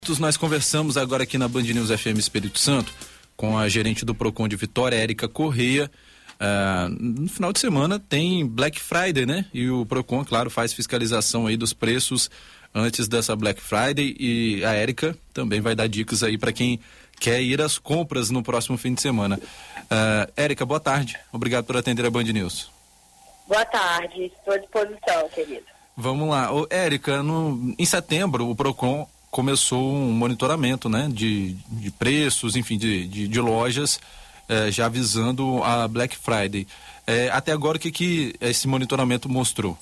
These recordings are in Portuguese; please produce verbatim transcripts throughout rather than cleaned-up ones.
Nós conversamos agora aqui na Band News F M Espírito Santo com a gerente do Procon de Vitória, Érica Correia. Uh, no final de semana tem Black Friday, né? E o Procon, claro, faz fiscalização aí dos preços antes dessa Black Friday, e a Érica também vai dar dicas aí para quem quer ir às compras no próximo fim de semana. Uh, Érica, boa tarde. Obrigado por atender a Band News. Boa tarde, estou à disposição, querido. Vamos lá. Ô, Érica, no, em setembro o Procon começou um monitoramento, né, de, de preços, enfim, de, de, de lojas, eh, já visando a Black Friday. Eh, até agora, o que, que esse monitoramento mostrou?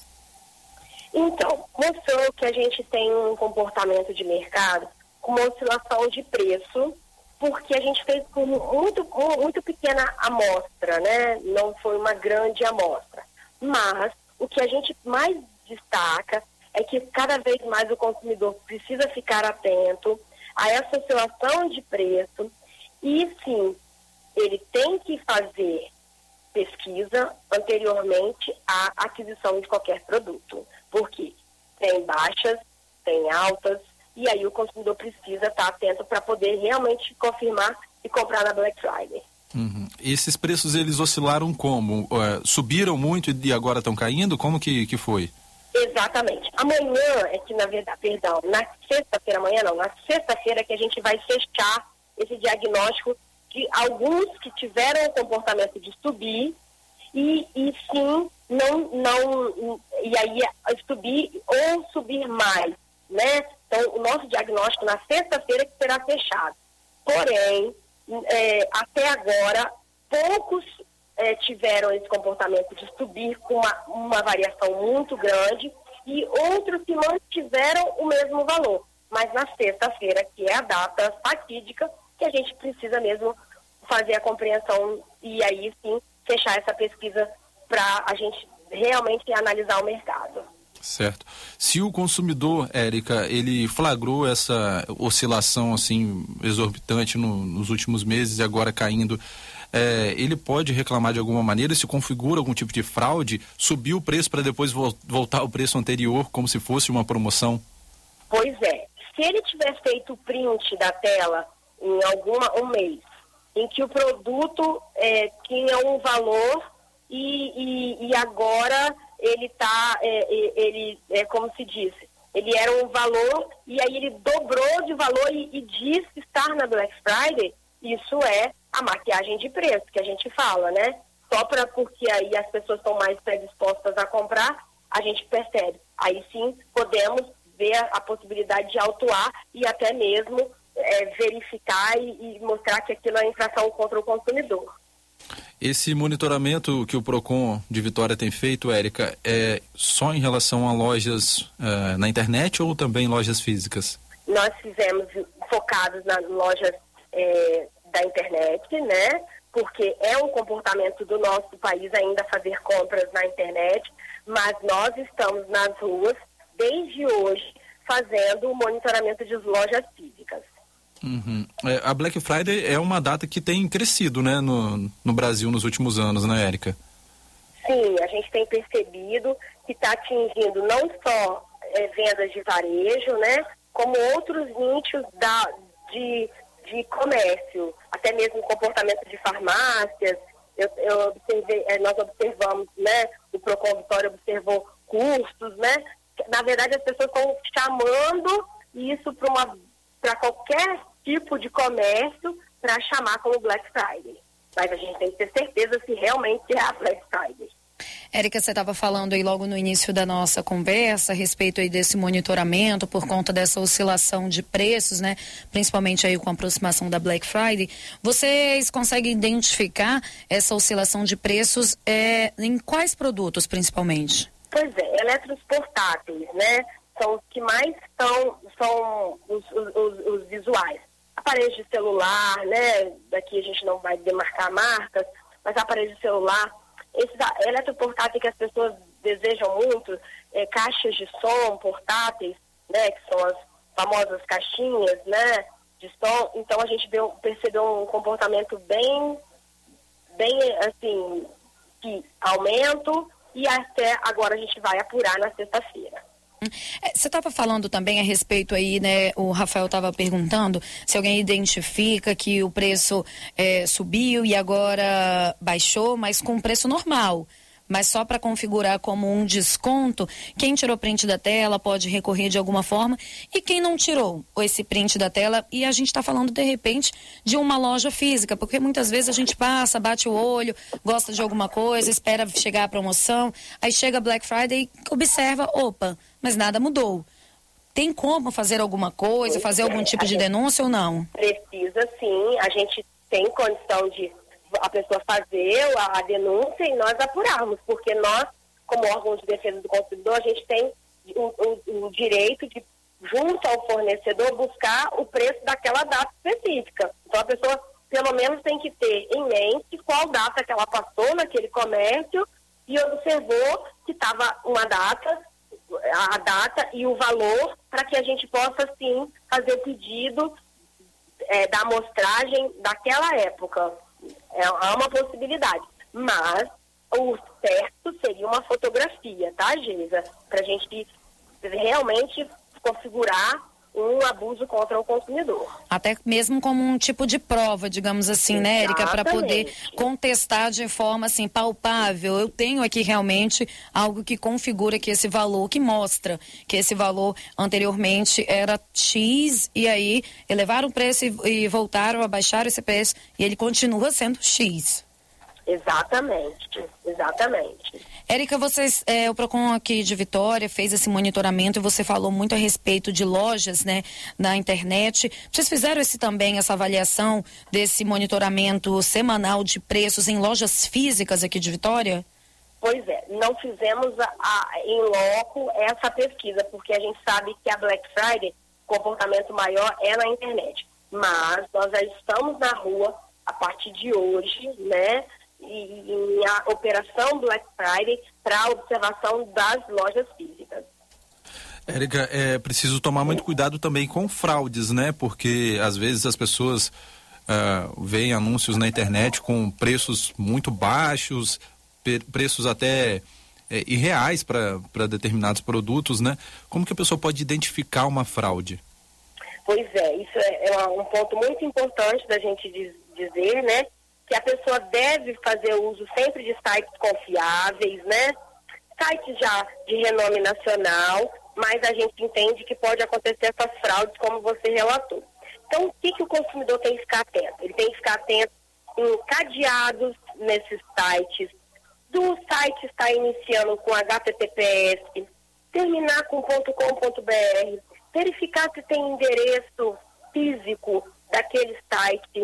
Então, mostrou que a gente tem um comportamento de mercado com uma oscilação de preço, porque a gente fez com muito, muito pequena amostra, né? Não foi uma grande amostra. Mas o que a gente mais destaca é que cada vez mais o consumidor precisa ficar atento a essa oscilação de preço e, sim, ele tem que fazer pesquisa anteriormente à aquisição de qualquer produto, porque tem baixas, tem altas, e aí o consumidor precisa estar atento para poder realmente confirmar e comprar na Black Friday. Uhum. Esses preços, eles oscilaram como? Uh, subiram muito e agora estão caindo? Como que, que foi? Exatamente. Amanhã é que, na verdade, perdão, na sexta-feira, amanhã não, na sexta-feira que a gente vai fechar esse diagnóstico de alguns que tiveram o comportamento de subir e, e sim, não, não, e aí subir ou subir mais, né? Então, o nosso diagnóstico na sexta-feira que será fechado. Porém, é, até agora, poucos É, tiveram esse comportamento de subir com uma, uma variação muito grande e outros que mantiveram o mesmo valor. Mas na sexta-feira, que é a data fatídica, que a gente precisa mesmo fazer a compreensão e aí sim fechar essa pesquisa para a gente realmente analisar o mercado. Certo. Se o consumidor, Érica, ele flagrou essa oscilação assim exorbitante no, nos últimos meses e agora caindo, É, ele pode reclamar de alguma maneira? Se configura algum tipo de fraude, subir o preço para depois vo- voltar ao preço anterior como se fosse uma promoção? Pois é, se ele tiver feito o print da tela em alguma, um mês, em que o produto é, tinha um valor e, e, e agora ele está, é, ele, é, como se diz, ele era um valor e aí ele dobrou de valor e, e diz estar na Black Friday, isso é a maquiagem de preço que a gente fala, né? Só para porque aí as pessoas estão mais predispostas a comprar, a gente percebe. Aí sim podemos ver a, a possibilidade de autuar e até mesmo é, verificar e, e mostrar que aquilo é infração contra o consumidor. Esse monitoramento que o Procon de Vitória tem feito, Érica, é só em relação a lojas uh, na internet ou também lojas físicas? Nós fizemos focados nas lojas é, da internet, né? Porque é um comportamento do nosso país ainda fazer compras na internet, mas nós estamos nas ruas desde hoje fazendo o monitoramento de lojas físicas. Uhum. É, a Black Friday é uma data que tem crescido, né, no, no Brasil nos últimos anos, né, Érica? Sim, a gente tem percebido que está atingindo não só é, vendas de varejo, né, como outros nichos da, de de comércio, até mesmo comportamento de farmácias. Eu, eu observei, nós observamos, né, o Procon Vitória observou custos, né? Na verdade, as pessoas estão chamando isso para uma para qualquer tipo de comércio para chamar como Black Friday. Mas a gente tem que ter certeza se realmente é a Black Friday. Érica, você estava falando aí logo no início da nossa conversa a respeito aí desse monitoramento por conta dessa oscilação de preços, né? Principalmente aí com a aproximação da Black Friday. Vocês conseguem identificar essa oscilação de preços é, em quais produtos, principalmente? Pois é, elétrons portáteis, né? São os que mais estão, são os, os, os, os visuais. Aparelhos de celular, né? Daqui a gente não vai demarcar marcas, mas aparelhos de celular. Esses eletroportáteis que as pessoas desejam muito, é, caixas de som portáteis, né, que são as famosas caixinhas, né, de som. Então a gente deu, percebeu um comportamento bem, bem assim, que aumento e até agora a gente vai apurar na sexta-feira. Você estava falando também a respeito aí, né? O Rafael estava perguntando se alguém identifica que o preço é, subiu e agora baixou, mas com preço normal. Mas só para configurar como um desconto, quem tirou print da tela pode recorrer de alguma forma e quem não tirou esse print da tela, e a gente está falando de repente de uma loja física, porque muitas vezes a gente passa, bate o olho, gosta de alguma coisa, espera chegar a promoção, aí chega Black Friday e observa, opa, mas nada mudou. Tem como fazer alguma coisa, fazer algum tipo de denúncia ou não? Precisa sim, a gente tem condição de a pessoa fazer a, a denúncia e nós apurarmos, porque nós, como órgão de defesa do consumidor, a gente tem o, o, o direito de, junto ao fornecedor, buscar o preço daquela data específica. Então a pessoa, pelo menos, tem que ter em mente qual data que ela passou naquele comércio e observou que estava uma data, a data e o valor, para que a gente possa, sim, fazer o pedido é, da amostragem daquela época. É uma possibilidade, mas o certo seria uma fotografia, tá, Geisa? Para a gente realmente configurar um abuso contra o consumidor. Até mesmo como um tipo de prova, digamos assim, Exatamente. Né, Érica? Para poder contestar de forma assim, palpável. Eu tenho aqui realmente algo que configura que esse valor, que mostra que esse valor anteriormente era X, e aí elevaram o preço e, e voltaram a baixar esse preço, e ele continua sendo X. Exatamente, exatamente. Érica, vocês, é, o Procon aqui de Vitória fez esse monitoramento e você falou muito a respeito de lojas, né, na internet. Vocês fizeram esse também, essa avaliação desse monitoramento semanal de preços em lojas físicas aqui de Vitória? Pois é, não fizemos a, a, em loco essa pesquisa, porque a gente sabe que a Black Friday, o comportamento maior é na internet. Mas nós já estamos na rua a partir de hoje, né? E a operação Black Friday para observação das lojas físicas. Érica, é preciso tomar muito cuidado também com fraudes, né? Porque às vezes as pessoas uh, veem anúncios na internet com preços muito baixos, preços até é, irreais para determinados produtos, né? Como que a pessoa pode identificar uma fraude? Pois é, isso é, é um ponto muito importante da gente diz, dizer, né? Que a pessoa deve fazer uso sempre de sites confiáveis, né? Sites já de renome nacional, mas a gente entende que pode acontecer essas fraudes, como você relatou. Então, o que, que o consumidor tem que ficar atento? Ele tem que ficar atento em cadeados nesses sites, do site estar iniciando com H T T P S, terminar com .com.br, verificar se tem endereço físico daquele site,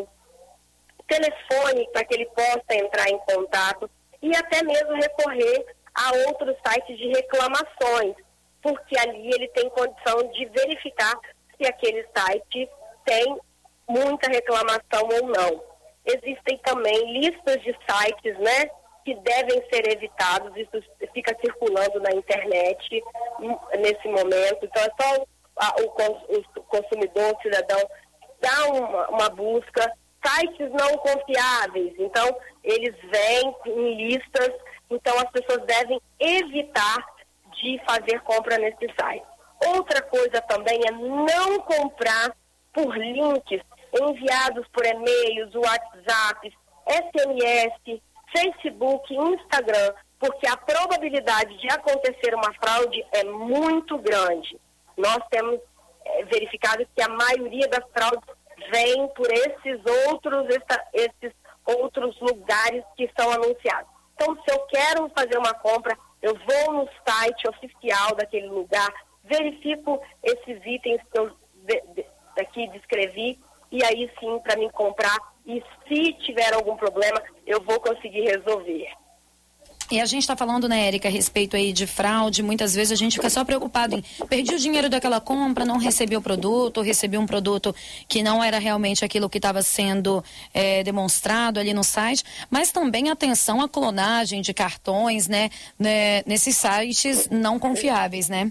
telefone para que ele possa entrar em contato e até mesmo recorrer a outros sites de reclamações, porque ali ele tem condição de verificar se aquele site tem muita reclamação ou não. Existem também listas de sites, né, que devem ser evitados, isso fica circulando na internet nesse momento, então é só a, o, o consumidor, o cidadão, dar uma, uma busca. Sites não confiáveis, então eles vêm em listas, então as pessoas devem evitar de fazer compra nesse site. Outra coisa também é não comprar por links enviados por e-mails, WhatsApp, S M S, Facebook, Instagram, porque a probabilidade de acontecer uma fraude é muito grande. Nós temos é, verificado que a maioria das fraudes vem por esses outros, essa, esses outros lugares que são anunciados. Então, se eu quero fazer uma compra, eu vou no site oficial daquele lugar, verifico esses itens que eu de, de, aqui descrevi, e aí sim, para mim comprar, e se tiver algum problema, eu vou conseguir resolver. E a gente está falando, né, Érica, a respeito aí de fraude, muitas vezes a gente fica só preocupado em perdi o dinheiro daquela compra, não recebi o produto, recebi um produto que não era realmente aquilo que estava sendo é, demonstrado ali no site, mas também atenção à clonagem de cartões, né, né, nesses sites não confiáveis, né?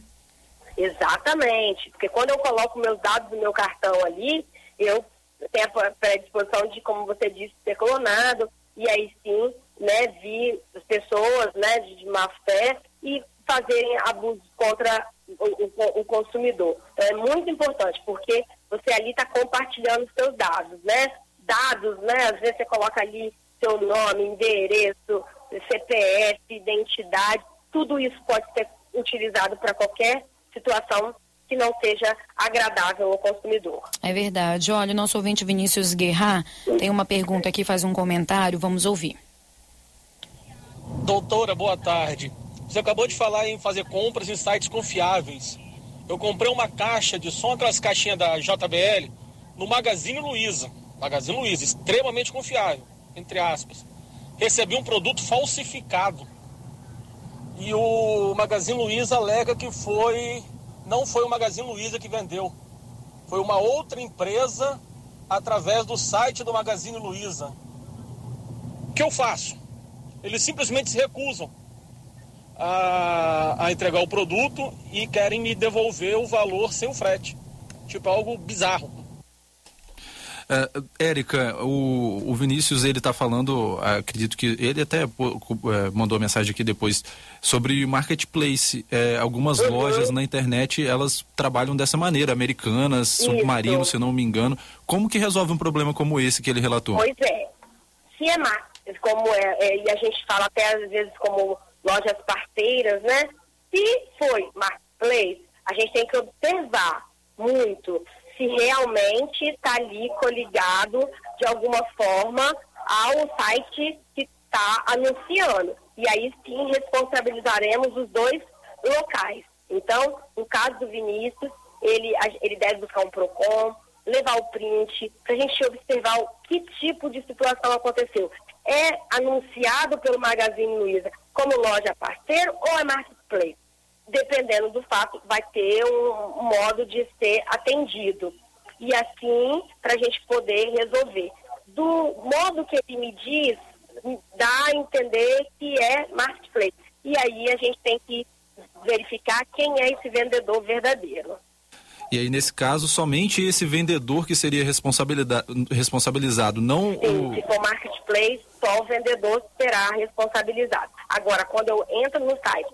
Exatamente, porque quando eu coloco meus dados do meu cartão ali, eu tenho a predisposição de, como você disse, ser clonado, e aí sim, né, vi as pessoas, né, de, de má fé e fazerem abusos contra o, o, o consumidor. Então, é muito importante, porque você ali está compartilhando os seus dados, né? Dados, né? Às vezes você coloca ali seu nome, endereço, C P F, identidade, tudo isso pode ser utilizado para qualquer situação que não seja agradável ao consumidor. É verdade. Olha, o nosso ouvinte Vinícius Guerra tem uma pergunta aqui, faz um comentário, vamos ouvir. Doutora, boa tarde. Você acabou de falar em fazer compras em sites confiáveis. Eu comprei uma caixa de som, aquelas caixinhas da J B L, no Magazine Luiza. Magazine Luiza, extremamente confiável, entre aspas. Recebi um produto falsificado. E o Magazine Luiza alega que foi, não foi o Magazine Luiza que vendeu. Foi uma outra empresa através do site do Magazine Luiza. O que eu faço? Eles simplesmente se recusam a, a entregar o produto e querem me devolver o valor sem o frete. Tipo, algo bizarro. Uh, Érica, o, o Vinícius, ele está falando, acredito que ele até pô, é, mandou a mensagem aqui depois sobre marketplace. É, algumas uhum. lojas na internet, elas trabalham dessa maneira, Americanas, Isso. Submarino, se não me engano. Como que resolve um problema como esse que ele relatou? Pois é, se é marketing, como é, é, e a gente fala até às vezes como lojas parceiras, né? Se foi marketplace, a gente tem que observar muito se realmente está ali coligado de alguma forma ao site que está anunciando. E aí sim responsabilizaremos os dois locais. Então, no caso do Vinícius, ele, ele deve buscar um PROCON, levar o print, para a gente observar o, que tipo de situação aconteceu. É anunciado pelo Magazine Luiza como loja parceiro ou é marketplace? Dependendo do fato, vai ter um, um modo de ser atendido. E assim, para a gente poder resolver. Do modo que ele me diz, dá a entender que é marketplace. E aí a gente tem que verificar quem é esse vendedor verdadeiro. E aí, nesse caso, somente esse vendedor que seria responsabilizado, não Sim, o... se for marketplace, só o vendedor será responsabilizado. Agora, quando eu entro no site,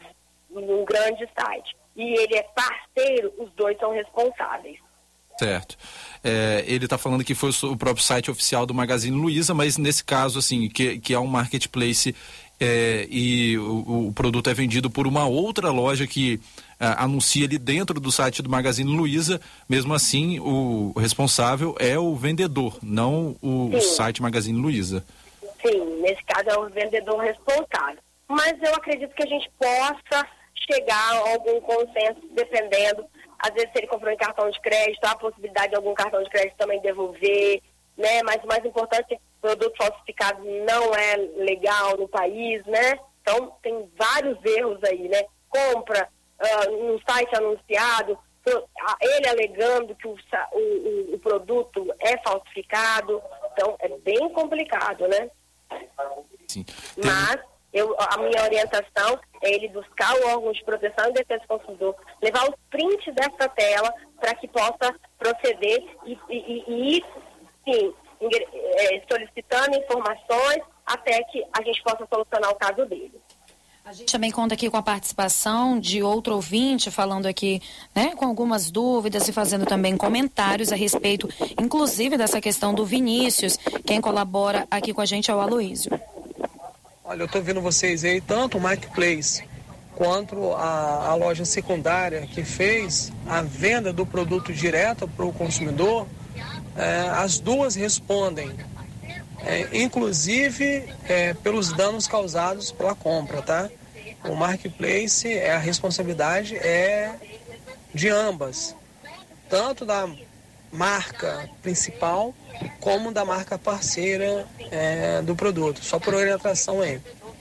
num grande site, e ele é parceiro, os dois são responsáveis. Certo. É, ele está falando que foi o próprio site oficial do Magazine Luiza, mas nesse caso, assim, que, que é um marketplace é, e o, o produto é vendido por uma outra loja que a, anuncia ali dentro do site do Magazine Luiza, mesmo assim, o responsável é o vendedor, não o, o site Magazine Luiza. Sim, nesse caso é o vendedor responsável. Mas eu acredito que a gente possa chegar a algum consenso, dependendo. Às vezes, se ele comprou em cartão de crédito, há a possibilidade de algum cartão de crédito também devolver, né? Mas o mais importante é que o produto falsificado não é legal no país, né? Então, tem vários erros aí, né? Compra uh, num site anunciado, ele alegando que o, o, o produto é falsificado. Então, é bem complicado, né? Sim. Mas... Eu, a minha orientação é ele buscar o órgão de proteção e defesa do consumidor, levar os prints dessa tela para que possa proceder e, e, e ir, sim, é, solicitando informações até que a gente possa solucionar o caso dele. A gente também conta aqui com a participação de outro ouvinte, falando aqui, né, com algumas dúvidas e fazendo também comentários a respeito, inclusive, dessa questão do Vinícius. Quem colabora aqui com a gente é o Aloísio. Olha, eu estou vendo vocês aí, tanto o Marketplace quanto a, a loja secundária que fez a venda do produto direto para o consumidor, é, as duas respondem, é, inclusive é, pelos danos causados pela compra, tá? O Marketplace, é, a responsabilidade é de ambas, tanto da marca principal como da marca parceira é, do produto, só por orientação aí.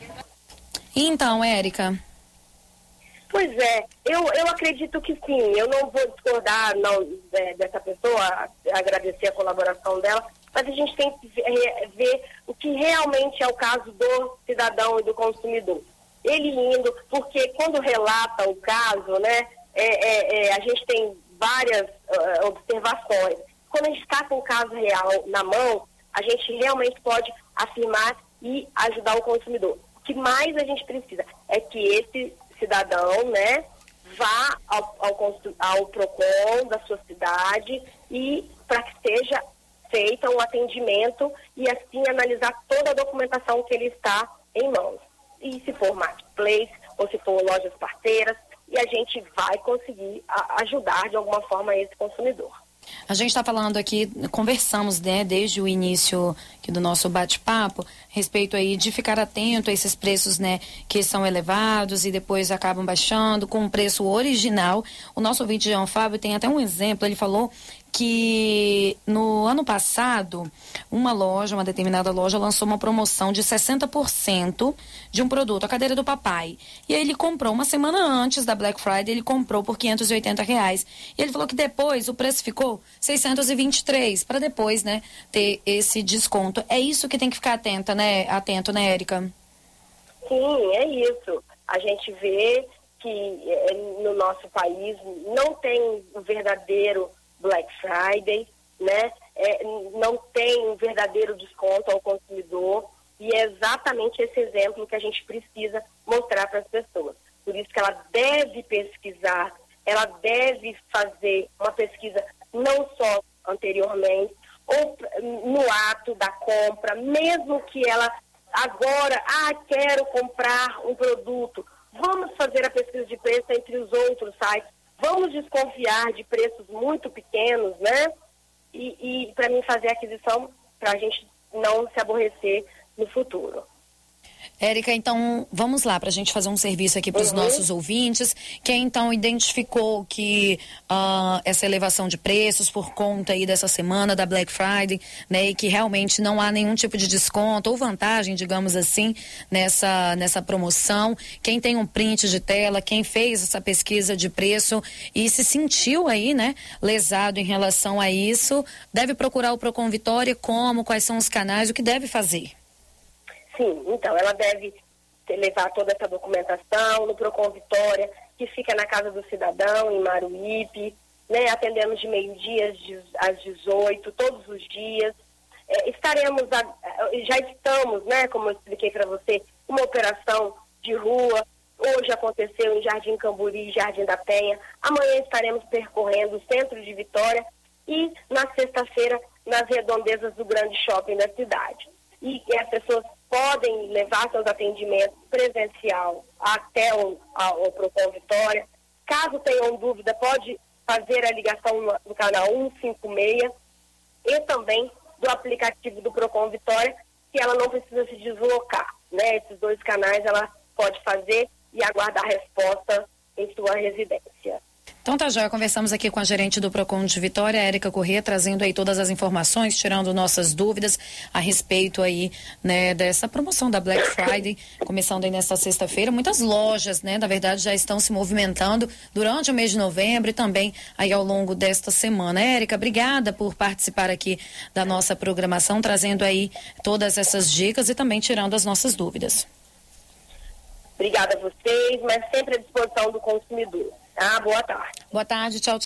Então, Érica? Pois é, eu, eu acredito que sim, eu não vou discordar não, é, dessa pessoa, agradecer a colaboração dela, mas a gente tem que ver, ver o que realmente é o caso do cidadão e do consumidor. Ele indo, porque quando relata o caso, né, é, é, é, a gente tem várias uh, observações. Quando a gente está com o caso real na mão, a gente realmente pode afirmar e ajudar o consumidor. O que mais a gente precisa é que esse cidadão, né, vá ao, ao, ao PROCON da sua cidade e para que seja feito um atendimento e assim analisar toda a documentação que ele está em mãos. E se for marketplace ou se for lojas parceiras, e a gente vai conseguir a, ajudar de alguma forma esse consumidor. A gente está falando aqui, conversamos, né, desde o início aqui do nosso bate-papo, a respeito aí de ficar atento a esses preços, né, que são elevados e depois acabam baixando com o preço original. O nosso ouvinte João Fábio tem até um exemplo, ele falou que no ano passado, uma loja, uma determinada loja, lançou uma promoção de sessenta por cento de um produto, a cadeira do papai. E aí ele comprou uma semana antes da Black Friday, ele comprou por quinhentos e oitenta reais. E ele falou que depois o preço ficou seiscentos e vinte e três, para depois, né, ter esse desconto. É isso que tem que ficar atenta, né, atento, né, Érica? Sim, é isso. A gente vê que é, no nosso país não tem um verdadeiro Black Friday, né? É, não tem um verdadeiro desconto ao consumidor, e é exatamente esse exemplo que a gente precisa mostrar para as pessoas. Por isso que ela deve pesquisar, ela deve fazer uma pesquisa não só anteriormente, ou no ato da compra, mesmo que ela agora, ah, quero comprar um produto, vamos fazer a pesquisa de preço entre os outros sites. Vamos desconfiar de preços muito pequenos, né? E, e para mim fazer a aquisição, para a gente não se aborrecer no futuro. Érica, então vamos lá para a gente fazer um serviço aqui para os uhum. nossos ouvintes. Quem então identificou que uh, essa elevação de preços por conta aí dessa semana da Black Friday, né, e que realmente não há nenhum tipo de desconto ou vantagem, digamos assim, nessa, nessa promoção. Quem tem um print de tela, quem fez essa pesquisa de preço e se sentiu aí, né, lesado em relação a isso, deve procurar o Procon Vitória. Como, quais são os canais, o que deve fazer? Sim, então ela deve levar toda essa documentação no Procon Vitória, que fica na Casa do Cidadão, em Maruípe, né, atendendo de meio-dia às dezoito, todos os dias. É, estaremos, a, já estamos, né, como eu expliquei para você, uma operação de rua. Hoje aconteceu em Jardim Camburi, Jardim da Penha. Amanhã estaremos percorrendo o centro de Vitória e na sexta-feira nas redondezas do grande shopping da cidade. E, e as pessoas podem levar seus atendimentos presencial até o, a, o Procon Vitória. Caso tenham dúvida, pode fazer a ligação no, no canal cento e cinquenta e seis e também do aplicativo do Procon Vitória, que ela não precisa se deslocar, né? Esses dois canais ela pode fazer e aguardar a resposta em sua residência. Então tá, Joia, conversamos aqui com a gerente do Procon de Vitória, Érica Corrêa, trazendo aí todas as informações, tirando nossas dúvidas a respeito aí, né, dessa promoção da Black Friday, começando aí nesta sexta-feira. Muitas lojas, né, na verdade, já estão se movimentando durante o mês de novembro e também aí ao longo desta semana. Érica, obrigada por participar aqui da nossa programação, trazendo aí todas essas dicas e também tirando as nossas dúvidas. Obrigada a vocês, mas sempre à disposição do consumidor. Ah, boa tarde. Boa tarde, tchau, tchau.